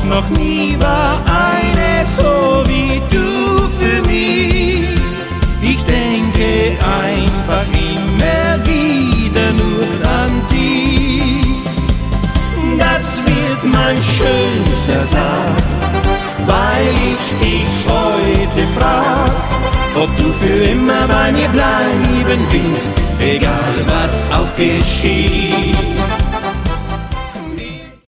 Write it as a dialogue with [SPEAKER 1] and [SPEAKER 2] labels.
[SPEAKER 1] noch nie war eine so wie du für mich. Ich denke einfach immer wieder nur an dich. Das wird mein schönster Tag, weil ich dich heute frag, ob du für immer bei mir bleiben willst, egal was auch geschieht.